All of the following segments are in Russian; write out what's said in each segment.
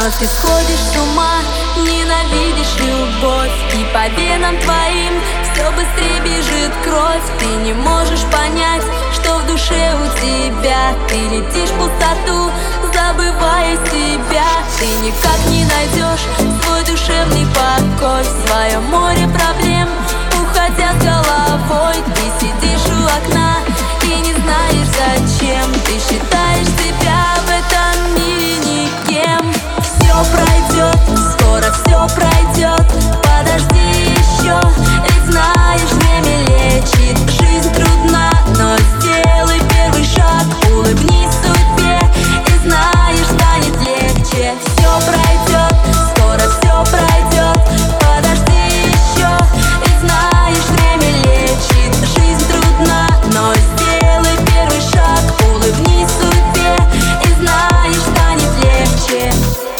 Вновь ты сходишь с ума, ненавидишь любовь, и по венам твоим все быстрее бежит кровь. Ты не можешь понять, что в душе у тебя. Ты летишь в пустоту, забывая себя. Ты никак не найдешь свой душевный покой в своем море проблем, уходя с головой. Ты сидишь у окна и не знаешь зачем. Ты считаешь себя в этом мире никем. Все пройдет, скоро все пройдет. Подожди еще, ведь знаешь, время лечит. Жизнь трудна, но сделай первый шаг. Улыбнись судьбе и знаешь, станет легче. Все пройдет, скоро все пройдет. Подожди еще, ведь знаешь, время лечит. Жизнь трудна, но сделай первый шаг. Улыбнись судьбе и знаешь, станет легче.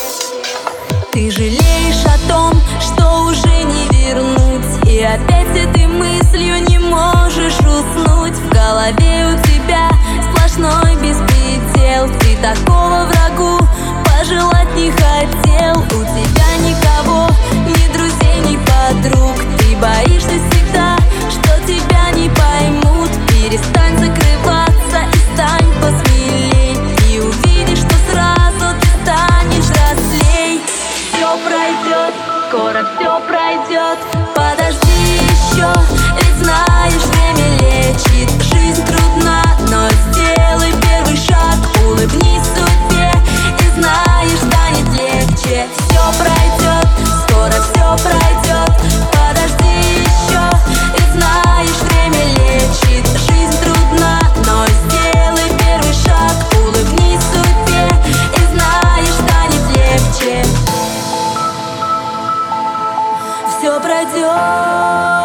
Ты жалеешь о том, что уже не вернуть, и опять с этой мыслью не можешь уснуть. В голове у тебя сплошной беспредел. Ты такого врагу пожелать не хотел. У тебя никого, ни друзей, ни подруг. Ты боишься всегда, что тебя не поймут. Перестань закрываться и стань посмелей. И увидишь, что сразу ты станешь взрослей. Все пройдет, скоро все пройдет. Подожди еще, ведь знаешь, время лечит. Жизнь трудна, но сделай первый шаг. Улыбнись судьбе и знаешь, станет легче. Все пройдет, скоро все пройдет. Подожди еще, ведь знаешь, время лечит. Жизнь трудна, но сделай первый шаг. Улыбнись судьбе и знаешь, станет легче. Все пройдет.